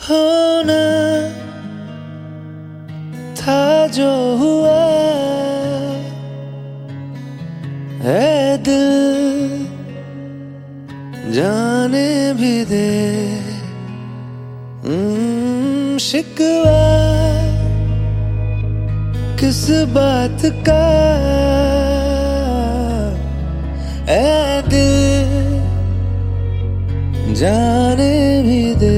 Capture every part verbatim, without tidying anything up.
होना था जो हुआ है दिल जाने भी दे। हम्म, शिकवा किस बात का है दिल जाने भी दे।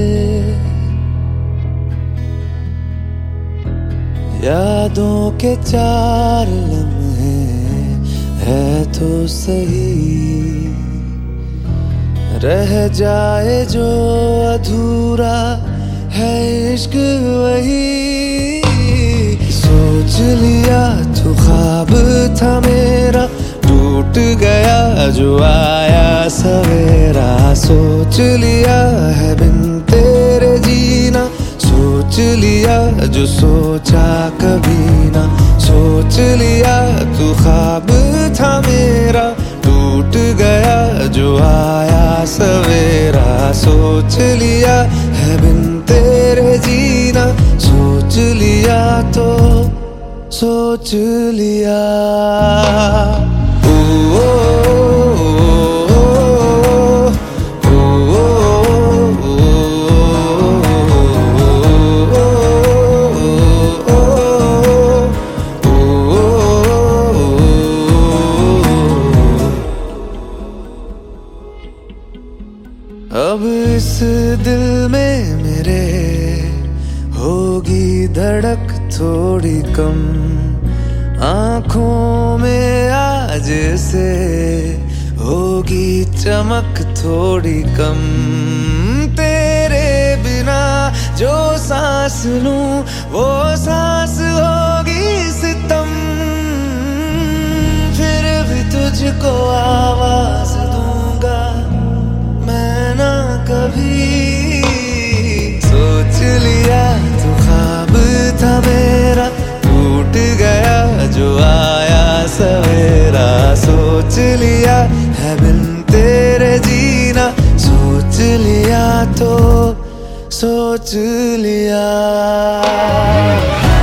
यादों के चार लम्हे है तो सही, रह जाए जो अधूरा है इश्क वही। सोच लिया तो ख्वाब था मेरा, टूट गया जो आया सवेरा। सोच लिया है बिन तेरे जीना, सोच लिया जो सोचा कभी ना। सोच लिया तू ख्वाब था मेरा, टूट गया जो आया सवेरा। सोच लिया है बिन तेरे जीना, सोच लिया तो सोच लिया। ओ, ओ, अब इस दिल में मेरे होगी धड़क थोड़ी कम, आँखों में आज से होगी चमक थोड़ी कम। तेरे बिना जो सांस लूं वो सांस होगी सितम। फिर भी तुझको आवाज दूंगा मैं ना कभी। सोच लिया तो ख्वाब था मेरा, टूट गया जो आया सवेरा। सोच लिया है बिन तेरे जीना, सोच लिया तो सोच लिया।